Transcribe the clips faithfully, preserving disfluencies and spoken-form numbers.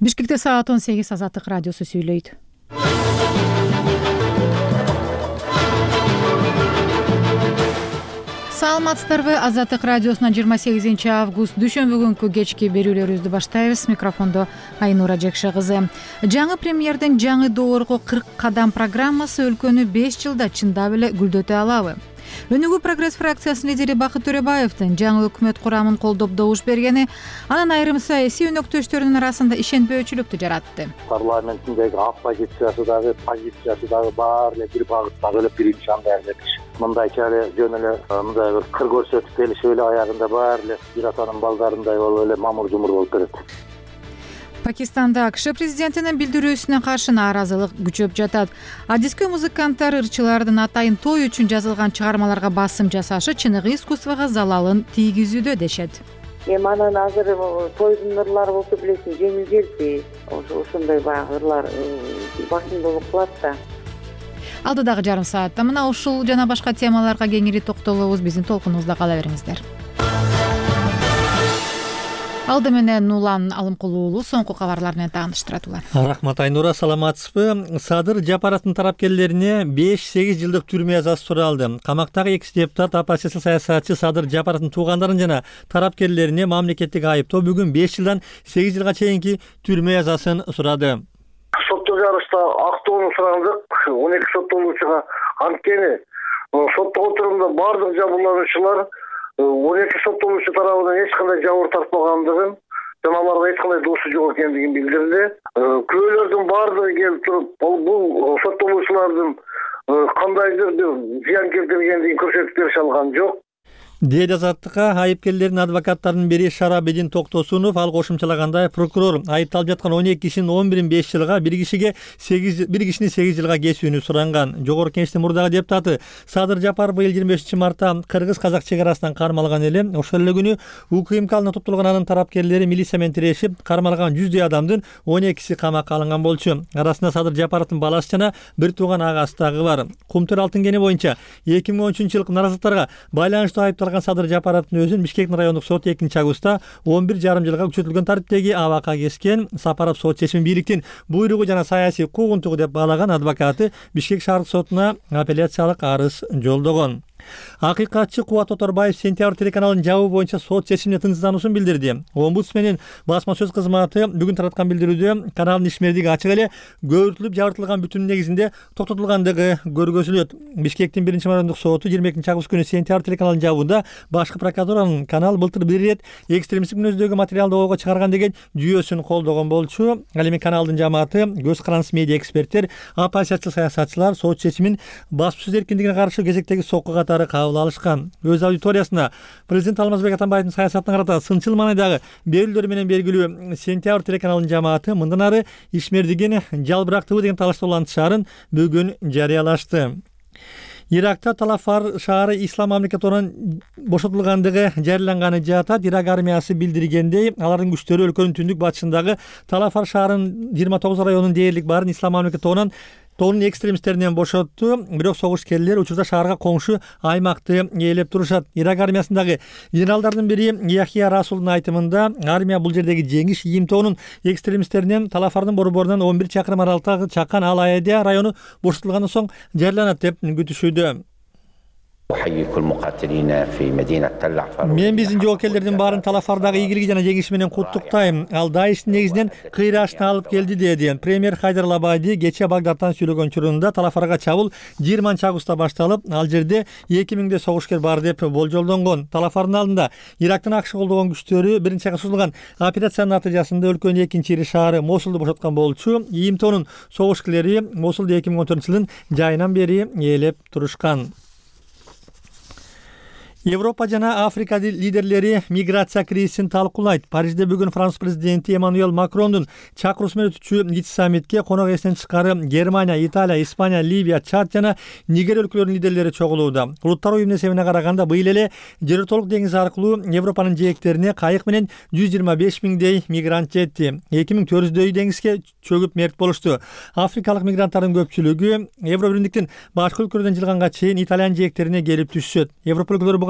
Бишкекте саат он сегиз Азаттык радиосу сүйлөйт. Саламатсыздарбы? Азаттык радиосунун жыйырма сегизинчи август дүйшөмбү күнкү кечки берүүлөрүбүздү баштайбыз. Микрофондо Айнура Жекше кызы. Жаңы премьердин жаңы доорго кырк кадам программасы өлкөнү беш жылда чындап эле гүлдөтө алабы? Өнүгүү прогресс фракциясынын лидери Бакыт Төрөбаевдин жаңы өкмөт курамын колдоп добуш бергени анын айрым саясий өнөктөштөрүнүн арасында ишенбөөчүлүктү жаратты. Парламенттеги оппозициясы дагы, позициясы дагы баары эле бир багыттагы эле биринчи андай эле мындайча эле жөн эле мындай бир кыр көрсөтүп келишип эле аягында баары эле бир атанын балдарындай болуп эле мамур жумур болуп берет. Пакистанда АКШ президентинин билдирүүсүнө каршы нааразылык күчөп жатат. Адискö музыканттар ырчылардын атайын той үчүн жазылган чыгармаларга басым жасашы чыныгы искусствого залалын тийгизүүдө дешет. Эми анан азыр тойдун ырлары болсо билесиң жеңил желпи, ошондой баягы ырлар басымдуулук кылат да. Алдыдагы жарым саатта мына ушул жана башка темаларга кеңири токтолобуз. Биздин толкунубузда кала бериңиздер. Алды менен Улан Алымкул уулу соңку кабарлар менен тааныштырат. Улан. Рахмат Айнура, саламатсызбы? Садыр Жапаровдун тарапкерлерине беш-сегиз жылдык түрмө жазасы суралды. Камактагы экс депутат оппозиция саясатчы Садыр Жапаровдун туугандарын жана тарапкерлерине мамлекеттик айыптоо бүгүн беш жылдан сегиз жылга чейинки түрмө жазасын сурады. Сотто жарышта актоону сурандык. он эки соттолуучуга анткени сотто отурумда бардык жабырлануучулар он эки соттолуучу тарабынан эч кандай жабыр тартпагандыгын жана аларга эч кандай досу жок экендигин билдирди. Күбөлөрдүн бардыгы келип туруп бул соттолуучулардын кандайдыр бир зыян келтиргендигин көрсөтүп берише алган жок. Дээд Азаттыкка айыпкерлердин адвокаттарынын бири Шарабидин Токтосунов ал кошумчалагандай прокурор айыпталып жаткан он эки кишинин он бирин беш жылга, бир кишиге сегиз бир кишини сегиз жылга кесүүнү суранган. Жогорку Кеңештин мурдагы депутаты Садыр Жапаров быйыл жыйырма бешинчи мартта кыргыз-казак чек арасынан кармалган эле. Ошол эле күнү УКМКнын топтолгон анын тарапкерлери милиция менен тирешип, кармалган жүздөй адамдын он экиси камакка алынган болчу. Арасында Садыр Жапаровдун баласы жана бир тууган агасы дагы бар. Кумтөр алтын кени боюнча эки миң он үчүнчү жылкы наразылыктарга байланыштуу айыпталган Садыр Жапаровдун өзүн Бишкектин райондук соту экинчи августта он бир жарым жылга күчөтүлгөн тартиптеги абакка кескен. Сапаров сот чечимин бийликтин буйругу жана саясий куугунтугу деп баалаган. Адвокаты Бишкек шаардык сотуна апелляциялык арыз жолдогон. Акыйкатчы Кубат Оторбаев Сентябрь телеканалынын жабуу боюнча сот чечимине тынчсыздануусун билдирди. Омбудсмендин басма сөз кызматы бүгүн тараткан билдирүүдө каналдын ишмердиги ачык эле көбүртүлүп жабыртылган бүтүн негизинде токтотулгандыгы көргөзүлөт. Бишкектин биринчи райондук соту жыйырма экинчи август күнү Сентябрь телеканалынын жабууда башкы прокуратуранын канал былтыр бир ирет экстремисттик мүнөздөгү материалды ого чыгарган деген жүйөсүн колдогон болчу. Ал эми каналдын жамааты, көз карандысыз медиа эксперттер, оппозиция саясатчылар сот чечимин басма сөз эркиндигине каршы кезектеги сокку катары кабыл алышкан. Өз аудиториясына президент Алмазбек Атамбаевдин саясатына карата сынчыл маанайдагы берүүлөр менен белгилүү Сентябрь телеканалынын жамааты мындан ары ишмердигин жалбырактыбы деген талашта улантышаарын бүгүн жарыялашты. Иракта Талафар шаары ислам мамлекетинен бошотулгандыгы жарыяланганы жатат. Ирак армиясы билдиргендей, алардын күчтөрү өлкөнүн түндүк батышындагы Талафар шаарынын жыйырма тогуз районунун дээрлик баарын ислам мамлекетинен тоонун экстремисттеринен бошотту. Бирок согушкерлер учурда шаарга коңшу аймакты ээлеп турушат. Ирак армиясындагы генералдардын бири Яхия Расулдун айтымында армия бул жердеги жеңиш ийимтоонун экстремисттеринен Талафардын борборунан он бир чакырым аралыкта чакан Ал Аядия району бошотулгандан соң жарыяланат деп күтүшүүдө. Мен биздин жоокерлердин баарын Талафардагы ийгилиги жана жеңиши менен куттуктайм. Ал Даиштин негизинен кыйраашына алып келди деди. Премьер Хайдар Лабади кече Багдадтан сүйлөгөн учурунда Талафарга чабуул жыйырманчы августта башталып, ал жерде эки миңдей согушкер бар деп болжолдонгон. Талафардын алдында Ирактын АКШ колдогон күчтөрү биринчи айга созулган операциянын натыйжасында өлкөнүн экинчи ири шаары Мосулду бошоткон болчу. ийимтоонун согушкерлери Мосулду эки миң он төртүнчү жылдын жайынан бери ээлеп турушкан. Европа жана Африка лидерлери миграция кризисин талкуулайт. Парижде бүгүн Франс президенти Эммануэль Макрондун чакыруусу менен өтүүчү Гич саммитке конок эсинен тышкары Германия, Италия, Испания, Ливия, Чад жана Нигер өлкөлөрүнүн лидерлери чогулууда. Улуттар уюмунун эсебине караганда быйыл эле Жер толук деңизи аркылуу Европанын жээктерине кайык менен жүз жыйырма беш миңдей мигрант жетти. эки миң төрт жүздөй деңизге чөгүп мерт болушту. Африкалык мигранттардын көпчүлүгү Евробиримдиктин башка өлкөлөрдөн жылганга чейин Италиянын жээктерине келип түшөт. Европа өлкөлөрү буга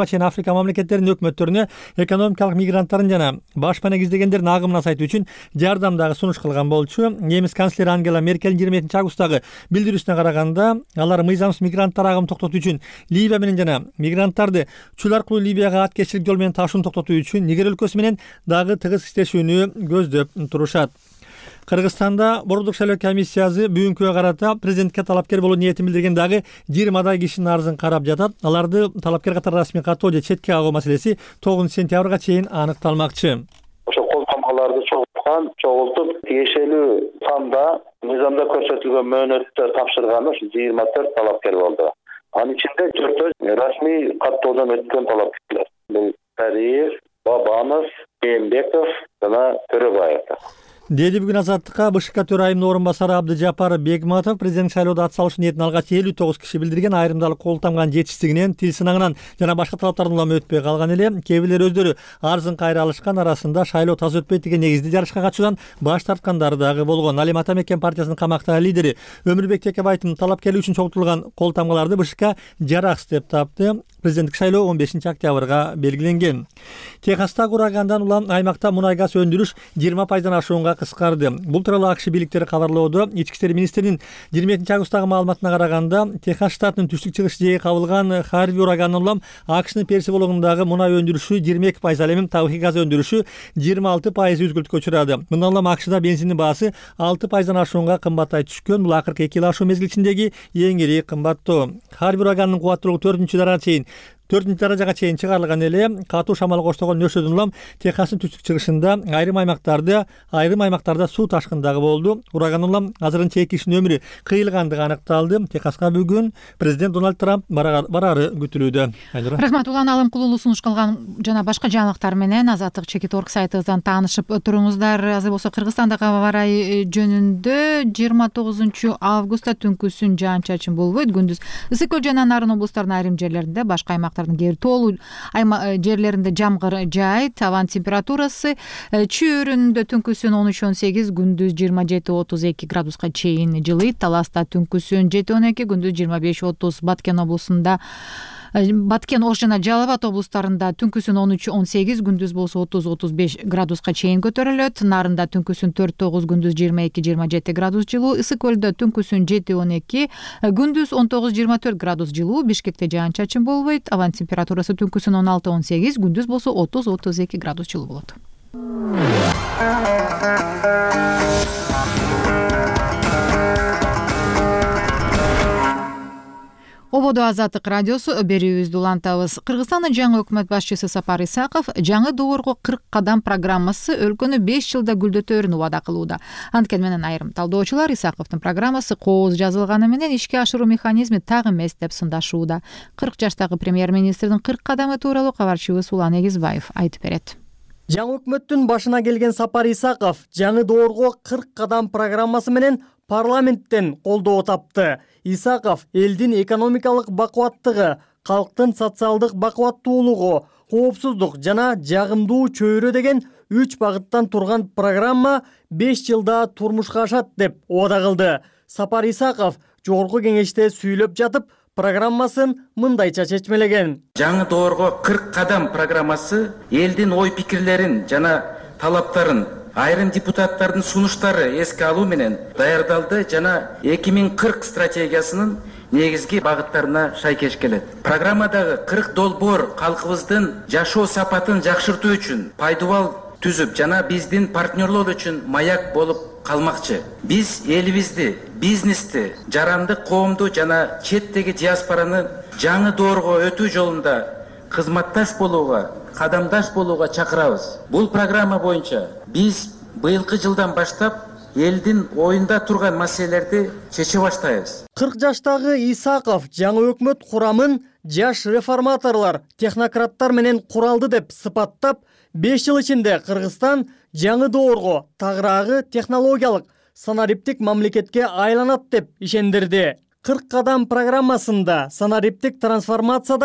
буга чейин Африка мамлекеттеринин өкмөттөрүнө экономикалык мигранттардын жана башпа негиздегендердин агымын азайтуу үчүн жардам дагы сунуш кылган болчу. Немис канцлери Ангела Меркелдин жыйырма экинчи августтагы билдирүүсүнө караганда, алар мыйзамсыз мигранттар агымын токтотуу үчүн Ливия менен жана мигранттарды чөл аркылуу Ливияга аткезчилик жол менен ташууну токтотуу үчүн Нигер өлкөсү менен дагы тыгыз иштешүүнү көздөп турушат. Кыргызстанда Борбордук шайлоо комиссиясы бүгүнкүгө карата президентке талапкер болуу ниетин билдирген дагы жыйырмадай кишинин арызын карап жатат. Аларды талапкер катары расмий каттоо же четке кагуу маселеси тогузунчу сентябрга чейин аныкталмакчы. Ошо колтомаларды чогулткан, чогултуп тиешелүү санда мыйзамда көрсөтүлгөн мөөнөттө тапшырган ушу жыйырма төрт талапкер болду. Анын ичинде төртөө расмий каттоодон өткөн талапкерлер. Бул Тариев, Бабанов, Эмбеков жана Төрөбаев. Деди бүгүн Азаттыкка БШК төрайымынын орун басары Абдыжапар Бегматов президент шайлоодо ат салыш ниетин алгач элүү тогуз киши билдирген, айрымдары кол тамган жетишсиздигинен, тил сынагынан жана башка талаптардан улам өтпөй калган эле. Кээ бирлери өздөрү арызын кайра алышкан, арасында шайлоо таза өтпөйт деген негизде жарышка катышуудан баш тарткандары дагы болгон. Алим Ата Мекен партиясынын камактагы лидери Өмүрбек Текебаевдин талапкерлик үчүн чогултулган кол тамгаларды БШК жараксыз деп тапты. Президенттик шайлоо он бешинчи октябрга белгиленген. Техастагы урагандан улам аймакта мунай газ өндүрүш жыйырма пайыздан ашуунга кыскарды. Бул тууралуу АКШ бийликтери кабарлоодо. Ички иштер министринин жыйырма экинчи августтагы маалыматына караганда, Техас штатынын түштүк чыгыш жээги кабылган Харви ураганынан улам АКШнын Перси болгонундагы мунай өндүрүшү жыйырма эки пайыз, ал эми табигый газ өндүрүшү жыйырма алты пайыз үзгүлтүккө учурады. Мындан улам АКШда бензиндин баасы алты пайыздан ашуунга кымбаттай түшкөн. Бул акыркы эки эл ашуу мезгили ичиндеги эң ири кымбаттоо. Харви ураганынын кубаттуулугу төртүнчү даражага чейин төртүнчү даражага чейин чыгарылган эле. Катуу шамал коштогон нөшөдөн улам Техастын түштүк чыгышында айрым аймактарда айрым аймактарда суу ташкындагы болду. Урагандан улам азырынча эки кишинин өмүрү кыйылгандыгы аныкталды. Техаска бүгүн президент Дональд Трамп барары күтүлүүдө. Рахмат. Улан алым кулулуу сунуш кылган жана башка жаңылыктар менен Азаттык чекит точка орг сайтыбыздан таанышып туруңуздар. Азыр болсо Кыргызстандагы аба ырайы жөнүндө жыйырма тогузунчу августта түнкүсүн жаан-чачын болбойт. Күндүз Ысык көл жана Нарын облустарынын айрым жерлеринде, башка аймактардын кээ бир тоолуу жерлеринде жамгыр жаайт. Абанын температурасы Чүйөрүндө түнкүсүн он үч он сегиз, күндүз жыйырма жети отуз эки градуска чейин жылыйт. Таласта түнкүсүн жети он эки, күндүз жыйырма беш отуз. Баткен облусунда Баткен, Ош жана Жалал Абад облустарында түнкүсүн он үч он сегиз, күндүз болсо отуз отуз беш градуска чейин көтөрүлөт. Нарында түнкүсүн төрт тогуз, күндүз жыйырма эки жыйырма жети градус жылуу. Ысык көлдө түнкүсүн жети он эки, күндүз он тогуз жыйырма төрт градус жылуу. Бишкекте жаан-чачын болбойт. Абанын температурасы түнкүсүн он алты он сегиз, күндүз болсо отуз отуз эки градус жылуу болот. Ободо Азаттык радиосу берүүбүздү улантабыз. Кыргызстандын жаңы өкмөт башчысы Сапар Исаков жаңы доорго кырк кадам программасы өлкөнү беш жылда гүлдөтөөрүн убада кылууда. Анткени менен айрым талдоочулар Исаковдун программасы кооз жазылганы менен ишке ашыруу механизми так эмес деп сындашууда. кырк жаштагы премьер-министрдин кырк кадамы тууралуу кабарчыбыз Улан Эгизбаев айтып берет. Жаңы өкмөттүн башына келген Сапар Исаков жаңы доорго кырк кадам программасы менен парламенттен колдоо тапты. Исаков элдин экономикалык бакубаттыгы, калктын социалдык бакубаттуулугу, коопсуздук жана жагымдуу чөйрө деген үч багыттан турган программа беш жылда турмушка ашат деп убада кылды. Сапар Исаков жогорку кеңеште сүйлөп жатып программасын мындайча чечмелеген. Жаңы доорго кырк кадам программасы элдин ой пикирлерин жана талаптарын айрым депутаттардын сунуштары эске алуу менен даярдалды жана эки миң кырк стратегиясынын негизги багыттарына шайкеш келет. Программадагы кырк долбоор калкыбыздын жашоо сапатын жакшыртуу үчүн пайдубал түзүп жана биздин партнерлор үчүн маяк болуп калмакчы. Биз элибизди, бизнести, жарандык коомду жана четтеги диаспораны жаңы доорго өтүү жолунда кызматташ болууга, кадамдаш болууга чакырабыз. Бул программа боюнча биз быйылкы жылдан баштап элдин оюнда турган маселелерди чече баштайбыз. кырк жаштагы Исаков жаңы өкмөт курамын жаш реформаторлор, технократтар менен куралды деп сыпаттап, беш жыл ичинде Кыргызстан жаңы доорго тагыраагы технологиялык санариптик мамлекетке айланат деп ишендирди. кырк кадам программасында санариптик трансформациядан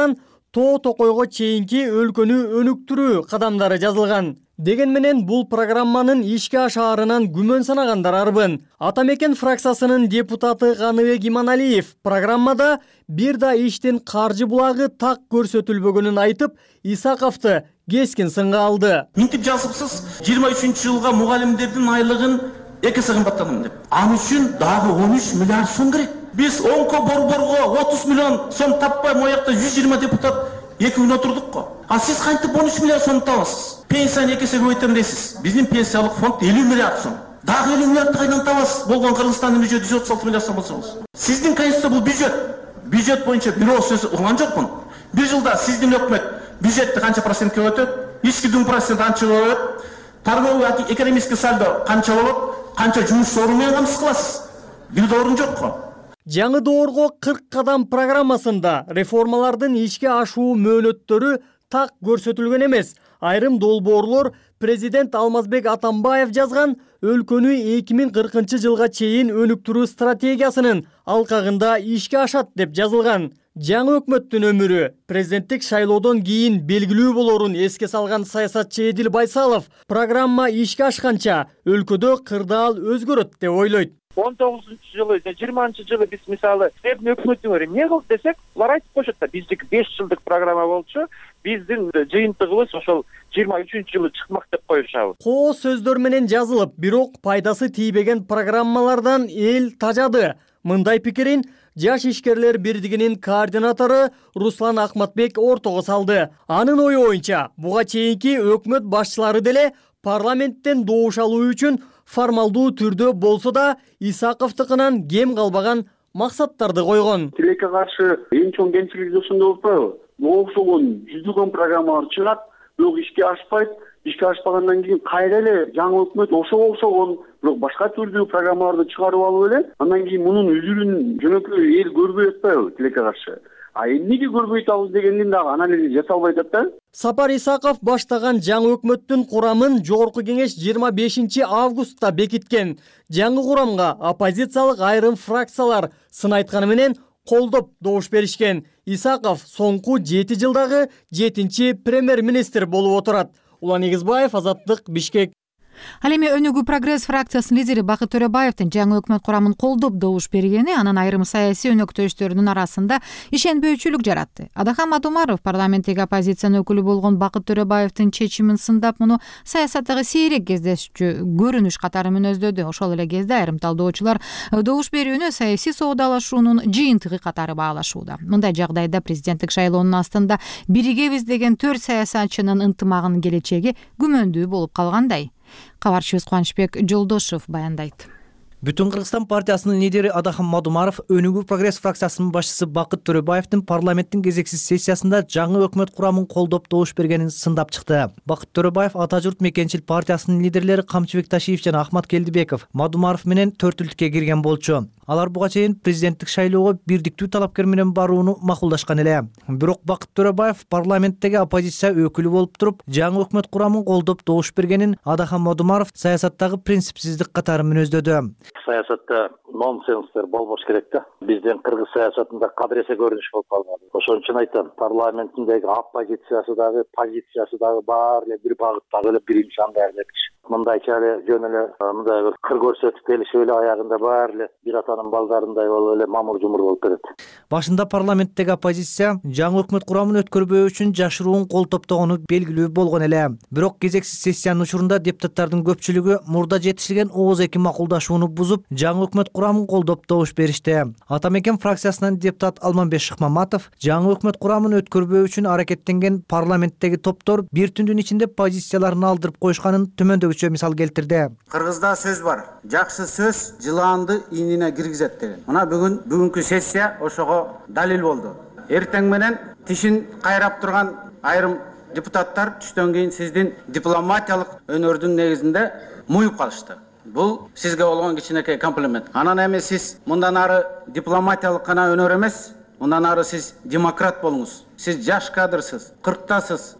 тоо токойго чейинки өлкөнү өнүктүрүү кадамдары жазылган. Деген менен бул программанын ишке ашаарынан күмөн санагандар арбын. Атамекен фракциясынын депутаты Каныбек Иманалиев программада бир да иштин каржы булагы так көрсөтүлбөгөнүн айтып, Исаковду кескин сынга алды. Минтип жазыпсыз жыйырма үчүнчү жылга мугалимдердин айлыгын эки эсе кымбаттанам деп. Ал үчүн дагы он үч миллиард сом керек. Биз онко борборго отуз миллион сом таппай, моякта жүз жыйырма депутат эки күн отурдук го. А сиз кантип он үч миллиард сом табасыз? Пенсияны эки эсе көбөйтөм дейсиз. Биздин пенсиялык фонд элүү миллиард сом. Дагы элүү миллиардты кайдан табасыз? Болгон Кыргызстандын бюджети жүз отуз алты миллиард сом болсоңуз. Сиздин конституция бул бюджет. Бюджет боюнча бирөө сөз уган жокмун. Бир жылда сиздин өкмөт бюджетти канча процентке өтөт? Ички дүң процент канча болот? Торговый экономический сальдо канча болот? Канча жумуш орун менен камсыз кыласыз? Бир да орун жок го. Жаңы доорго кырк кадам программасында реформалардын ишке ашуу мөөнөттөрү так көрсөтүлгөн эмес. Айрым долбоорлор президент Алмазбек Атамбаев жазган өлкөнү эки миң кыркынчы жылга чейин өнүктүрүү стратегиясынын алкагында ишке ашат деп жазылган. Жаңы өкмөттүн өмүрү президенттик шайлоодон кийин белгилүү болорун эске салган саясатчы Эдил Байсалов программа ишке ашканча өлкөдө кырдаал өзгөрөт деп ойлойт. он тогузунчу жылы, жыйырманчы жылы биз мисалы силердин өкмөтүңөр эмне кылды десек, алар айтып коюшат да, биздики беш жылдык программа болчу, биздин жыйынтыгыбыз ошол жыйырма үчүнчү жылы чыкмак деп коюшабыз. Коо сөздөр менен жазылып, бирок пайдасы тийбеген программалардан эл тажады. Мындай пикирин Жаш ишкерлер бирдигинин координатору Руслан Ахматбек ортого салды. Анын ою боюнча, буга чейинки өкмөт башчылары деле парламенттен добуш алуу үчүн формалдуу түрдө болсо да Исаковдукунан кем калбаган максаттарды койгон. Тилекке каршы эң чоң кемчилиги ошондо болбойбу? Буга окшогон жүздөгөн программалар чыгат, бирок ишке ашпайт. Ишке ашпагандан кийин кайра эле жаңы өкмөт ошого окшогон бирок башка түрдүү программаларды чыгарып алып эле, андан кийин мунун үзүрүн жөнөкөй эл көрбөй атпайбы тилекке каршы? А эмнеге көрбөй атабыз дегендин дагы анализ жасалбай атат да. Сапар Исаков баштаган жаңы өкмөттүн курамын Жогорку кеңеш жыйырма бешинчи августта бекиткен. Жаңы курамга оппозициялык айрым фракциялар сын айтканы менен колдоп добуш беришкен. Исаков соңку жети жылдагы жетинчи премьер-министр болуп отурат. Улан Эгизбаев, Азаттык, Бишкек. Ал эми Өнүгүү прогресс фракциясынын лидери Бакыт Төрөбаевдин жаңы өкмөт курамын колдоп добуш бергени анын айрым саясий өнөктөштөрүнүн арасында ишенбөөчүлүк жаратты. Адахан Мадумаров парламенттеги оппозициянын өкүлү болгон Бакыт Төрөбаевдин чечимин сындап, муну саясаттагы сейрек кездешчү көрүнүш катары мүнөздөдү. Ошол эле кезде айрым талдоочулар добуш берүүнү саясий соодалашуунун жыйынтыгы катары баалашууда. Мындай жагдайда президенттик шайлоонун астында биригебиз деген төрт саясатчынын ынтымагынын келечеги күмөндүү болуп калгандай. Кабарчыбыз Кубанычбек Жолдошов баяндайт. Бүтүн Кыргызстан партиясынын лидери Адахан Мадумаров Өнүгүү прогресс фракциясынын башчысы Бакыт Төрөбаевдин парламенттин кезексиз сессиясында жаңы өкмөт курамын колдоп добуш бергенин сындап чыкты. Бакыт Төрөбаев Ата журт мекенчил партиясынын лидерлери Камчыбек Ташиев жана Ахмат Келдибеков Мадумаров менен төртүлдүккө кирген болчу. Алар буга чейин президенттик шайлоого бирдиктүү талапкер менен барууну макулдашкан эле. Бирок Бакыт Төрөбаев парламенттеги оппозиция өкүлү болуп туруп, жаңы өкмөт курамын колдоп добуш бергенин Адахан Мадумаров саясаттагы принципсиздик катары мүнөздөдү. Саясатта нонсенстер болбош керек да. Биздин кыргыз саясатында кадыресе көрүнүш болуп калган. Ошон үчүн айтам, парламенттиндеги оппозициясы дагы, позициясы дагы баары эле бир багыттагы эле биринчи андай элечи. Мындайча эле жөн эле мындай бир кыр көрсөтүп келишип эле аягында баары эле бир атанын балдарындай болуп эле мамур жумур болуп берет. Башында парламенттеги оппозиция жаңы өкмөт курамын өткөрбөө үчүн жашыруун кол топтогону белгилүү болгон эле. Бирок кезексиз сессиянын учурунда депутаттардын көпчүлүгү мурда жетишилген ооз эки макулдашууну бузуп, жаңы өкмөт курамын колдоп добуш беришти. Атамекен фракциясынан депутат Алманбек Шыкмаматов жаңы өкмөт курамын өткөрбөө үчүн аракеттенген парламенттеги топтор бир түндүн ичинде позицияларын алдырып коюшканын төмөндөгүчө мисал келтирди. Кыргызда сөз бар. Жакшы сөз жылаанды ийнине киргизет деген. Мына бүгүн бүгүнкү сессия ошого далил болду. Эртең менен тишин кайрап турган айрым депутаттар түштөн кийин сиздин дипломатиялык өнөрдүн негизинде муюп калышты. Бул сизге болгон кичинекей комплимент. Анан эми сиз мындан ары дипломатиялык гана өнөр эмес, мындан ары сиз демократ болуңуз. Сиз жаш кадрсыз, кырктасыз. Мына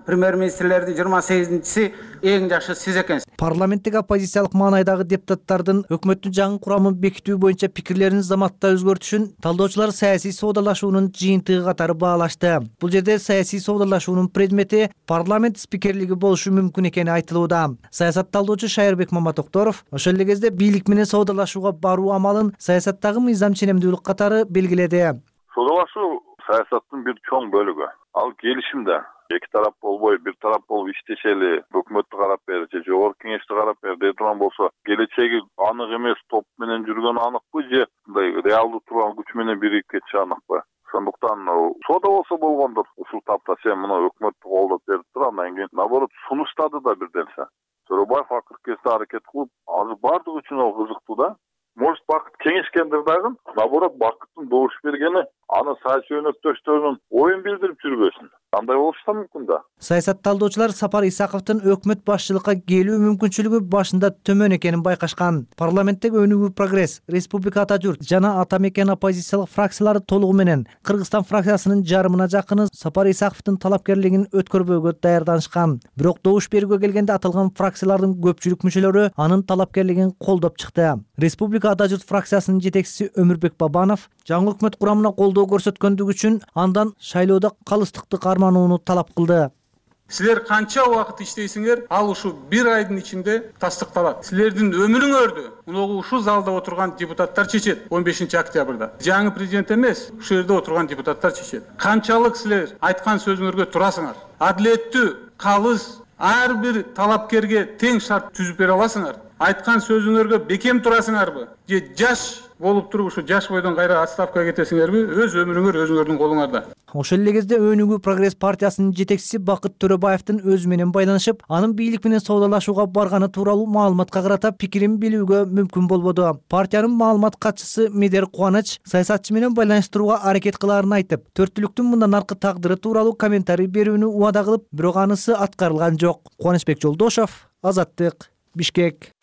премьер-министрлердин жыйырма сегизинчиси эң жакшы сиз экенсиз. Парламенттик оппозициялык маанайдагы депутаттардын өкмөттүн жаңы курамын бекитүү боюнча пикирлерин заматта өзгөртүшүн талдоочулар саясий соодалашуунун жыйынтыгы катары баалашты. Бул жерде саясий соодалашуунун предмети парламент спикерлиги болушу мүмкүн экени айтылууда. Саясат талдоочу Шайырбек Маматокторов ошол эле кезде бийлик менен соодалашууга баруу амалын саясаттагы мыйзам ченемдүүлүк катары белгиледи. Соодалашуу саясаттын бир чоң бөлүгү. Ал келишимде эки тарап болбой бир тарап болуп иштешели, өкмөттү карап бер же жогорку кеңешти карап бер дей турган болсо, келечеги анык эмес, топ менен жүргөн аныкпы же мындай реалдуу турган күч менен бирип кетиши аныкпы. Сондуктан соода болсо болгондур. Ушул тапта сен мына өкмөттү колдоп берип тур, андан кийин наоборот сунуштады да бирденсе. Төрөбаев акыркы кезде аракет кылып, азыр бардыгы үчүн ал кызыктуу да. Может, бакыт кеңешкендир дагы, наоборот бакыттын добуш бергени аны саясий өнөктөштөрүнүн оюн билдирип жүрбөсүн. Кандай болушу да мүмкүн да. Саясат талдоочулар Сапар Исаковдун өкмөт башчылыкка келүү мүмкүнчүлүгү башында төмөн экенин байкашкан. Парламенттеги Өнүгүү Прогресс, Республика Ата журт жана Ата мекен оппозициялык фракциялары толугу менен Кыргызстан фракциясынын жарымына жакыны Сапар Исаковдун талапкерлигин өткөрбөөгө даярданышкан. Бирок добуш берүүгө келгенде аталган фракциялардын көпчүлүк мүчөлөрү анын талапкерлигин колдоп чыкты. Республика Ата журт фракциясынын жетекчиси Өмүрбек Бабанов жаңы өкмөт курамына колдоо көрсөткөндүгү үчүн андан шайлоодо калыстыкты карманууну талап кылды. Силер канча убакыт иштейсиңер, ал ушу бир айдын ичинде тастыкталат. Силердин өмүрүңөрдү муногу ушул залда отурган депутаттар чечет он бешинчи октябрда. Жаңы президент эмес, ушул жерде отурган депутаттар чечет. Канчалык силер айткан сөзүңөргө турасыңар? Адилеттүү, калыс ар бир талапкерге тең шарт түзүп бере аласыңар? Айткан сөзүңөргө бекем турасыңарбы? Же жаш болуп туруп ушу жаш бойдон кайра отставкага кетесиңерби? Өз өмүрүңөр өзүңөрдүн колуңарда. Ошол эле кезде Өнүгүү Прогресс партиясынын жетекчиси Бакыт Төрөбаевдин өзү менен байланышып, анын бийлик менен соодалашууга барганы тууралуу маалыматка карата пикирин билүүгө мүмкүн болбоду. Партиянын маалымат катчысы Медер Кубаныч саясатчы менен байланыштырууга аракет кылаарын айтып, төрттүлүктүн мындан аркы тагдыры тууралуу комментарий берүүнү убада кылып, бирок анысы аткарылган жок. Кубанычбек Жолдошов, Азаттык, Бишкек.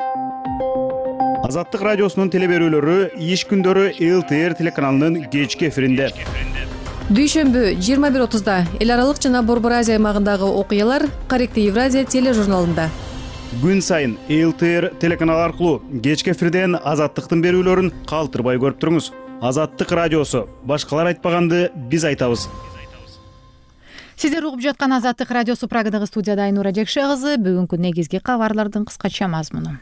Азаттык радиосунун телеберүүлөрү иш күндөрү эл тэ эр телеканалынын кечки эфиринде. Дүйшөмбү жыйырма бир отузда эл аралык жана Борбор Азия аймагындагы окуялар Корректив Евразия тележурналында. Күн сайын эл тэ эр телеканалы аркылуу кечки эфирден Азаттыктын берүүлөрүн калтырбай көрүп туруңуз. Азаттык радиосу, башкалар айтпаганды биз айтабыз. Сиздер угуп жаткан Азаттык радиосу, Прагадагы студияда Айнура Жекше кызы. Бүгүнкү негизги кабарлардын кыскача мазмуну.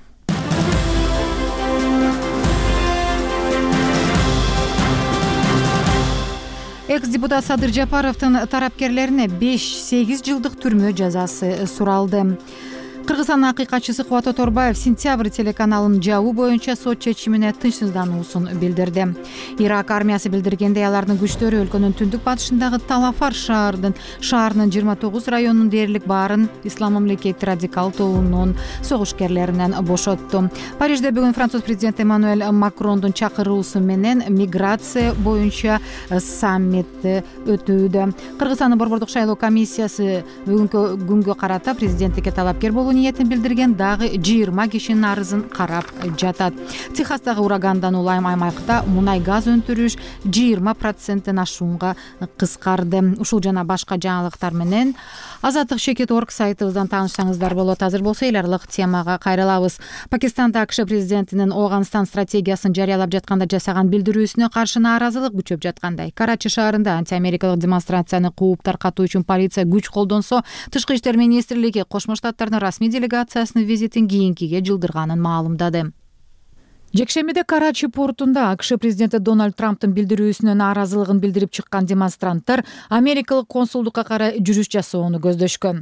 Экс-депутат Садыр Жапаровдун тарапкерлерине беш-сегиз жылдык түрмө жазасы суралды. Кыргызстандын акыйкатчысы Кубат Оторбаев сентябрь телеканалынын жабуу боюнча сот чечимине тынчсыздануусун билдирди. Ирак армиясы билдиргендей, алардын күчтөрү өлкөнүн түндүк батышындагы Талафар шаарынын шаарынын жыйырма тогуз районунун дээрлик баарын Ислам мамлекети радикал тобунун согушкерлеринен бошотту. Парижде бүгүн француз президенти Эммануэль Макрондун чакыруусу менен миграция боюнча саммит өтүүдө. Кыргызстандын борбордук шайлоо комиссиясы бүгүнкү күнгө карата президенттикке талапкер болуу ниетин билдирген дагы жыйырма кишинин арызын карап жатат. Техастагы урагандан улам аймакта мунай газ өндүрүш жыйырма проценттен ашуунга кыскарды. Ушул жана башка жаңылыктар менен Азаттык Шекет орг сайтыбыздан таанышсаңыздар болот. Азыр болсо эл аралык темага кайрылабыз. Пакистанда АКШ президентинин Афганистан стратегиясын жарыялап жатканда жасаган билдирүүсүнө каршы нааразылык күчөп жаткандай. Карачи шаарында антиамерикалык демонстрацияны кууп таркатуу үчүн полиция күч колдонсо, Тышкы иштер министрлиги Кошмо Штаттардын расмий делегациясынын визитин кийинкиге жылдырганын маалымдады. Жекшембиде Карачи портунда АКШ президенти Дональд Трамптын билдирүүсүнө нааразылыгын билдирип чыккан демонстранттар америкалык консулдукка карай жүрүш жасоону көздөшкөн.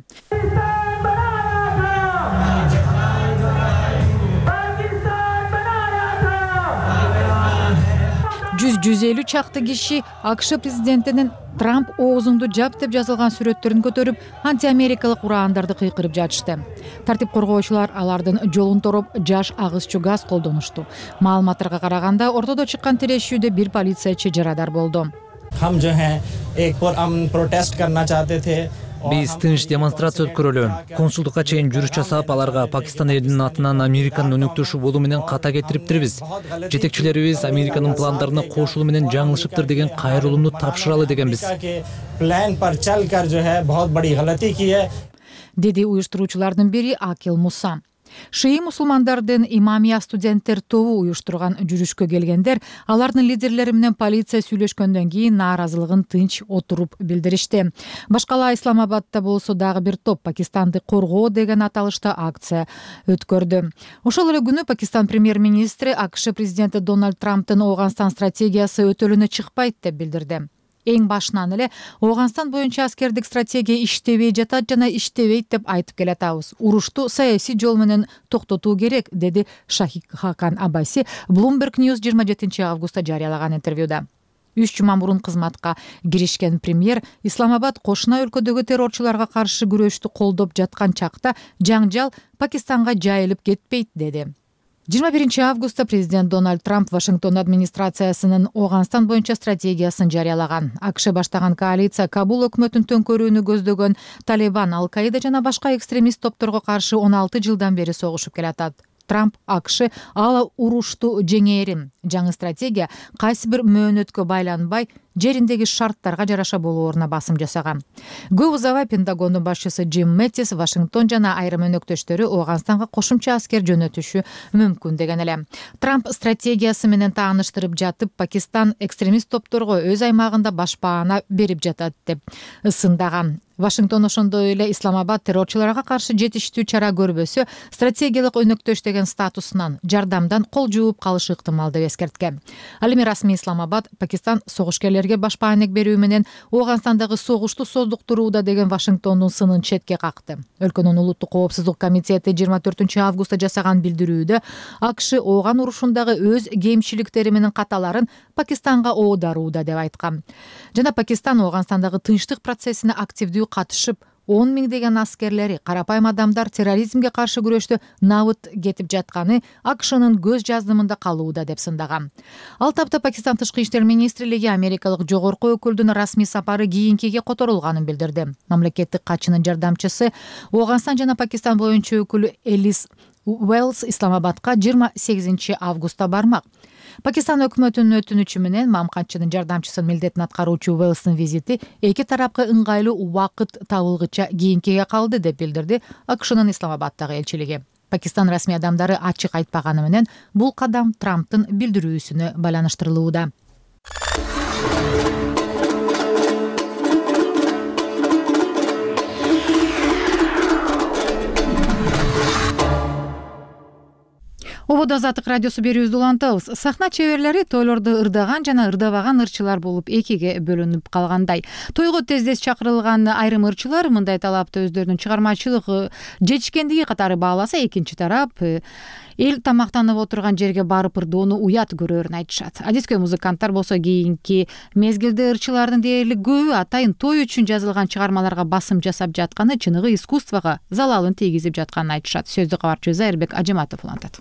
жүз жүз элүү чакты киши АКШ президентинин Трамп оозуңду жап деп жазылган сүрөттөрүн көтөрүп, антиамерикалык ураандарды кыйкырып жатышты. Тартип коргоочулар алардын жолун тороп, жаш агызчу газ колдонушту. Маалыматтарга караганда, ортодо чыккан тирешүүдө бир полициячы жарадар болду. हम जो हैं एक पर हम प्रोटेस्ट करना चाहते थे Биз тынч демонстрация өткөрөлү, консулдукка чейин жүрүш жасап, аларга Пакистан элинин атынан Американын өнөктөшү болуу менен ката кетириптирбиз. Жетекчилерибиз Американын пландарына кошулуу менен жаңылышыптыр деген кайрылууну тапшыралы дегенбиз. Деди уюштуруучулардын бири Акил Муса. Шии мусулмандардын имамия студенттер тобу уюштурган жүрүшкө келгендер алардын лидерлери менен полиция сүйлөшкөндөн кийин нааразылыгын тынч отуруп билдиришти. Башкала Исламабадда болсо дагы бир топ Пакистанды коргоо деген аталышта акция өткөрдү. Ошол эле күнү Пакистан премьер-министри АКШ президенти Дональд Трамптын Ооганстан стратегиясы өтөлүнө чыкпайт деп билдирди. Эң башынан эле Ооганстан боюнча аскердик стратегия иштебей жатат жана иштебейт деп айтып келатабыз. Урушту саясий жол менен токтотуу керек, деди Шахик Хакан Абаси Bloomberg News жыйырма жетинчи августта жарыялаган интервьюда. Үч жума мурун кызматка киришкен премьер Исламабад кошуна өлкөдөгү террорчуларга каршы күрөштү колдоп жаткан чакта жаңжал Пакистанга жайылып кетпейт деди. жыйырма биринчи августта президент Дональд Трамп Вашингтон администрациясынын Ооганстан боюнча стратегиясын жарыялаган. АКШ баштаган коалиция Кабул өкмөтүн төңкөрүүнү көздөгөн Талибан, Ал-Каида жана башка экстремист топторго каршы он алты жылдан бери согушуп келатат. Трамп АКШ ала урушту жеңээрим. Жаңы стратегия кайсы бир мөөнөткө байланбай жериндеги шарттарга жараша болооруна басым жасаган. Көп узабай Пентагондун башчысы Джим Мэттис Вашингтон жана айрым өнөктөштөрү Ооганстанга кошумча аскер жөнөтүшү мүмкүн деген эле. Трамп стратегиясы менен тааныштырып жатып, Пакистан экстремист топторго өз аймагында башпаана берип жатат деп ысындаган. Вашингтон ошондой эле Исламабад террорчуларга каршы жетиштүү чара көрбөсө, стратегиялык өнөктөш деген статусунан, жардамдан кол жууп калышы ыктымал деп эскерткен. Ал эми расмий Исламабад Пакистан согушкерлерге башпаанек берүү менен Ооганстандагы согушту создуктурууда деген Вашингтондун сынын четке какты. Өлкөнүн улуттук коопсуздук комитети жыйырма төртүнчү августта жасаган билдирүүдө АКШ Ооган урушундагы өз кемчиликтери менен каталарын Пакистанга оодарууда деп айткан. Жана Пакистан Ооганстандагы тынчтык процессине активдүү катышып, он миңдеген аскерлери, карапайым адамдар терроризмге каршы күрөштө набыт кетип жатканы АКШнын көз жаздымында калууда деп сындаган. Ал тапта Пакистан тышкы иштер министрлиги америкалык жогорку өкүлдүн расмий сапары кийинкиге которулганын билдирди. Мамлекеттик катчынын жардамчысы Ооганстан жана Пакистан боюнча өкүлү Элис Уэллс Исламабадка жыйырма сегизинчи августта бармак. Пакистан өкмөтүнүн өтүнүчү менен мамкатчынын жардамчысынын милдетин аткаруучу Уэллстын визити эки тарапка ыңгайлуу убакыт табылгыча кийинкиге калды деп билдирди АКШнын Исламабаддагы элчилиги. Пакистан расмий адамдары ачык айтпаганы менен бул кадам Трамптын билдирүүсүнө байланыштырылууда. Ободо Азаттык радиосу берүүбүздү улантабыз. Сахна чеберлери тойлорду ырдаган жана ырдабаган ырчылар болуп экиге бөлүнүп калгандай. Тойго тездес чакырылган айрым ырчылар мындай талапты өздөрүнүн чыгармачылыгы жетишкендиги катары бааласа, экинчи тарап эл тамактанып отурган жерге барып ырдоону уят көрөрүн айтышат. Адискөй музыканттар болсо кийинки мезгилде ырчылардын дээрлик көбү атайын той үчүн жазылган чыгармаларга басым жасап жатканы чыныгы искусствого залалын тийгизип жатканын айтышат. Сөздү кабарчы Зайырбек Ажыматов улантат.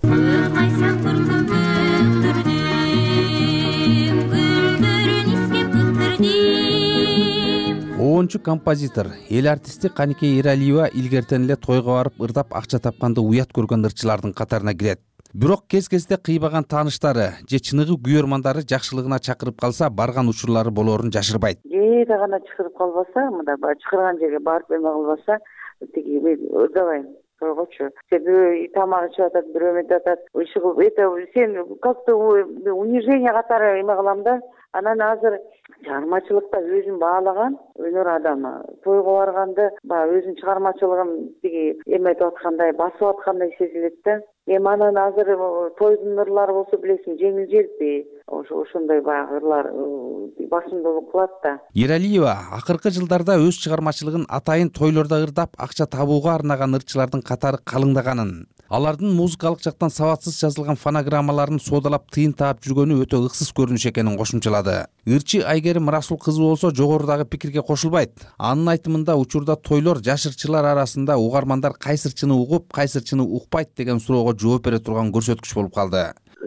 Оончу композитор, эл артисти Каникей Эралиева илгертен эле тойго барып ырдап акча тапканды уят көргөн ырчылардын катарына кирет. Бирок кез-кезде кыйбаган тааныштары же чыныгы күйөрмандары жакшылыгына чакырып калса, барган учурлары болоорун жашырбайт. Жээде гана чакырып калбаса, мында чакырган жерге барып эме кылбаса, тиги мен ырдабайм. Тойгочу. Себеби тамак ичип атат, бирөө метип атат. Иши кылып, это сен как-то унижение катары эме кылам да. Анан азыр чыгармачылыкта өзүн баалаган өнөр адамы тойго барганда баягы өзүнүн чыгармачылыгын тиги эметип аткандай, басып аткандай сезилет да. Эми анан азыр тойдун ырлары болсо билесиң, жеңил желпи. Ошо ошондой баягы ырлар басымдуулук кылат да. Эралиева акыркы жылдарда өз чыгармачылыгын атайын тойлордо ырдап акча табууга арнаган ырчылардын катары калыңдаганын, алардын музыкалык жактан сабатсыз жазылган фонограммаларын соодалап тыйын таап жүргөнү өтө ыксыз көрүнүш экенин кошумчалады. Ырчы Айгерим Расул кызы болсо жогорудагы пикирге кошулбайт. Анын айтымында учурда тойлор жаш ырчылар арасында угармандар кайсы ырчыны угуп, кайсы ырчыны укпайт деген суроого жооп бере турган көрсөткүч болуп калды.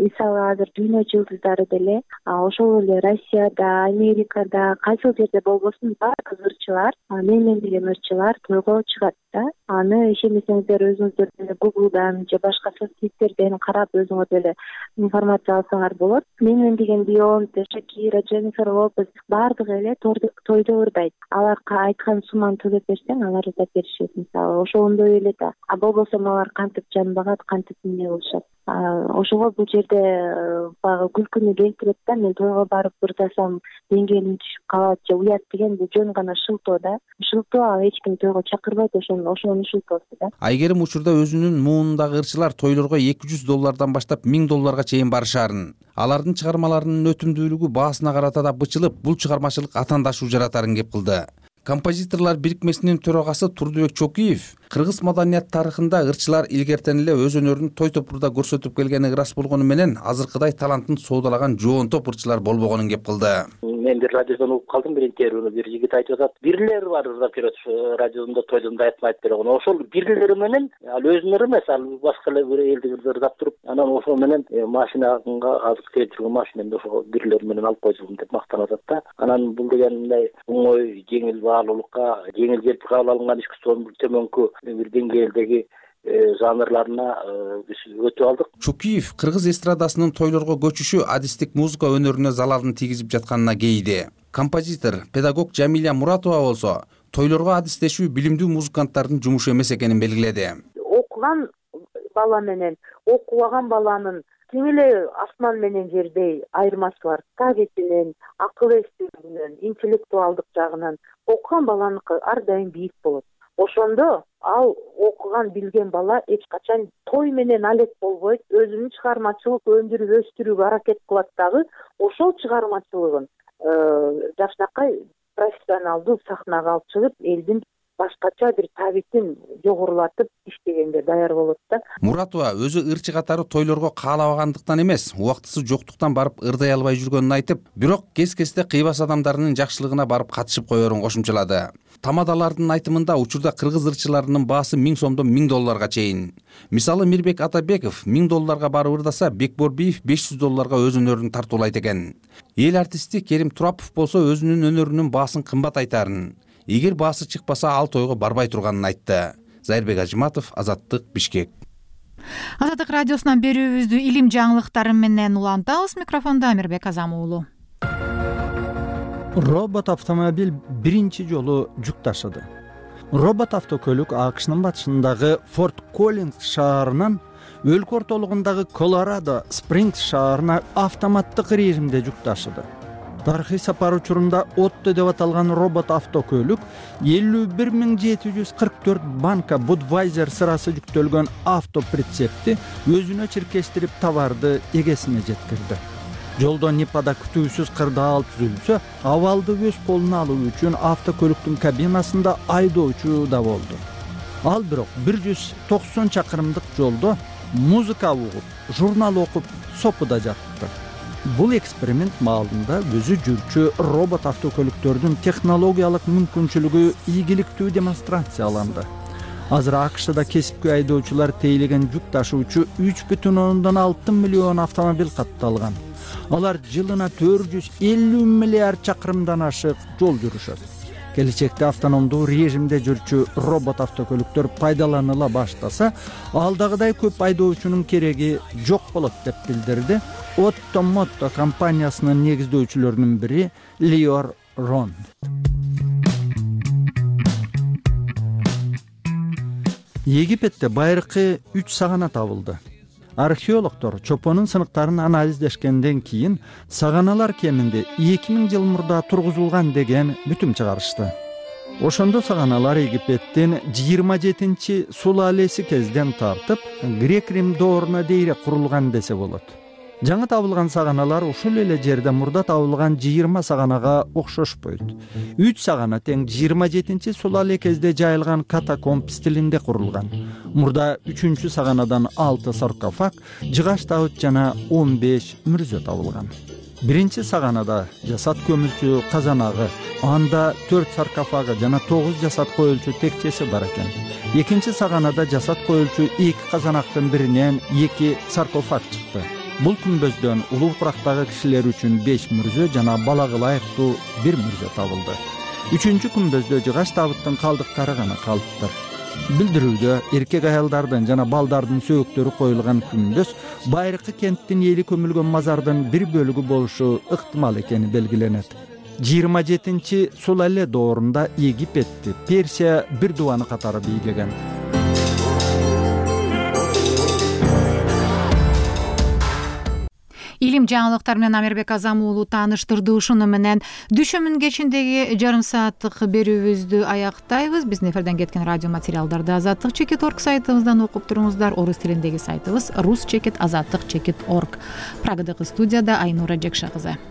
мисалы азыр дүйнө жылдыздары деле ошол эле Россияда, Америкада, кайсыл жерде болбосун баардык ырчылар, менен деген ырчылар тойго чыгат да. Аны ишенбесеңиздер өзүңүздөр деле Google'дан же башка соцсеттерден карап өзүңөр деле информация алсаңар болот. Менен деген Бейонсе, Шакира, Дженнифер Лопес баардыгы эле тойдо ырдайт. Аларга айткан сумманы төлөп берсең, алар ырдап беришет мисалы. Ошондой эле да. А болбосо алар кантип жан багат, кантип эмне кылышат. Ошого бул жерде баягы күлкүнү келтирет да, мен тойго барып ырдасам деңгээлим түшүп калат же уят деген бул жөн гана шылтоо да. Шылтоо, ал эч ким тойго чакырбайт, ошону ошонун шылтоосу да. Айгерим учурда өзүнүн муунундагы ырчылар тойлорго эки жүз доллардан баштап миң долларга чейин барышаарын, алардын чыгармаларынын өтүмдүүлүгү баасына карата да бычылып, бул чыгармачылык атаандашуу жаратарын кеп кылды. Композиторлор бирикмесинин төрагасы Турдубек Чокиев кыргыз маданият тарыхында ырчылар илгертен эле өз өнөрүн той топурда көрсөтүп келгени ырас болгону менен азыркыдай талантын соодалаган жоон топ ырчылар болбогонун кеп кылды. Мен бир радиодон угуп калдым, бир интервьюну бир жигит айтып атат. Бирлер бар ырдап жүрөт, радиодон тойдон айтмайт деген. Ошол бирлери менен ал өзүнөр эмес, ал башка эле бир элди ырдап туруп, анан ошол менен машинага азык тээп жүргөн машинамды ошол бирлер менен алып койдум деп мактанып атат да. Анан бул деген мындай оңой, жеңил баалуулукка, жеңил желпи кабыл алынган искусствонун төмөнкү бир деңгээлдеги жанрларына биз өтүп алдык. Чукиев кыргыз эстрадасынын тойлорго көчүшү адистик музыка өнөрүнө залалын тийгизип жатканына кейиди. Композитор, педагог Жамиля Муратова болсо тойлорго адистешүү билимдүү музыканттардын жумушу эмес экенин белгиледи. Окуган бала менен окубаган баланын тең эле асман менен жердей айырмасы бар. Табитинен, акыл эстүүлүгүнөн, интеллектуалдык жагынан окуган баланыкы ар дайым бийик болот. Ошондо ал окуган билген бала эч качан той менен алек болбойт, өзүнүн чыгармачылык өндүрүп өстүрүүгө аракет кылат дагы, ошол чыгармачылыгын жакшынакай профессионалдуу сахнага алып чыгып, элдин башкача бир табитин жогорулатып иштегенге даяр болот да. Муратова өзү ырчы катары тойлорго каалабагандыктан эмес, убактысы жоктуктан барып ырдай албай жүргөнүн айтып, бирок кез-кезде кыйбас адамдарынын жакшылыгына барып катышып коерун кошумчалады. Тамадалардын айтымында учурда кыргыз ырчыларынын баасы миң сомдон миң долларга чейин. Мисалы Мирбек Атабеков миң долларга барып ырдаса, Бекборбиев беш жүз долларга өз өнөрүн тартуулайт экен. Эл артисти Керим Турапов болсо өзүнүн өнөрүнүн баасын кымбат айтарын, эгер баасы чыкпаса ал тойго барбай турганын айтты. Зайырбек Ажиматов, Азаттык, Бишкек. Азаттык радиосунан берүүбүздү илим жаңылыктары менен улантабыз. Микрофондо Амирбек Азам уулу. Робот автомобиль биринчи жолу жүк ташыды. Робот автокөлүк АКШнын батышындагы Форт Коллинс шаарынан өлкө ортолугундагы Колорадо Спрингс шаарына автоматтык режимде жүк ташыды. Тарыхый сапар учурунда Отто деп аталган робот автокөлүк элүү бир миң жети жүз кырк төрт банка Budweiser сырасы жүктөлгөн автоприцепти өзүнө чиркештирип товарды эгесине жеткирди. Жолдо Нипада күтүүсүз кырдаал түзүлсө, абалды өз колуна алуу үчүн автокөлүктүн кабинасында айдоочу да болду. Ал бирок бир жүз токсон чакырымдык жолдо музыка угуп, журнал окуп, сопуда жатты. Бул эксперимент маалында өзү жүрчү робот автокөлүктөрдүн технологиялык мүмкүнчүлүгү ийгиликтүү демонстрацияланды. Азыр АКШда кесипкөй айдоочулар тейлеген жүк ташуучу үч бүтүн ондон алты миллион автомобиль катталган. Алар жылына төрт жүз элүү миллиард чакырымдан ашык жол жүрүшөт. Келечекте автономдуу режимде жүрчү робот автокөлүктөр пайдаланыла баштаса, алдагыдай көп айдоочунун кереги жок болот деп билдирди Otto Motto компаниясынын негиздөөчүлөрүнүн бири Лиор Рон. Египетте байыркы үч сагана табылды. Археологдор чопонун сыныктарын анализдешкенден кийин саганалар кеминде эки миң жыл мурда тургузулган деген бүтүм чыгарышты. Ошондо саганалар Египеттин жыйырма жетинчи сулалеси кезден тартып, Грек-Рим дооруна дейре курулган десе болот. Жаңы табылган саганалар ушул эле жерде мурда табылган жыйырма саганага окшошпойт. үч сагана тең жыйырма жетинчи сулале кезде жайылган катакомб стилинде курулган. Мурда үчүнчү саганадан алты саркофаг, жыгач табыт жана он беш мүрзө табылган. Биринчи саганада жасат көмүлчү казанагы, анда төрт саркофагы жана тогуз жасат коюлчу текчеси бар экен. Экинчи саганада жасат коюлчу эки казанактын биринен эки саркофаг чыкты. Бул күмбөздөн улуу курактагы кишилер үчүн беш мүрзө жана балага ылайыктуу бир мүрзө табылды. Үчүнчү күмбөздө жыгач табыттын калдыктары гана калыптыр. Билдирүүдө эркек аялдардын жана балдардын сөөктөрү коюлган күмбөз байыркы кенттин эли көмүлгөн мазардын бир бөлүгү болушу ыктымал экени белгиленет. жыйырма жетинчи Сулале доорунда Египетти, Персия бир дубаны катары бийлеген. Илим жаңылыктар менен Амирбек Азам уулу тааныштырды. Ушуну менен дүшөмүн кечиндеги жарым сааттык берүүбүздү аяктайбыз. Биздин эфирден кеткен радио материалдарды азаттык чекит орг сайтыбыздан окуп туруңуздар. Орус тилиндеги сайтыбыз рус чекит азаттык чекит орг. Прагадагы студияда Айнура Жекша кызы.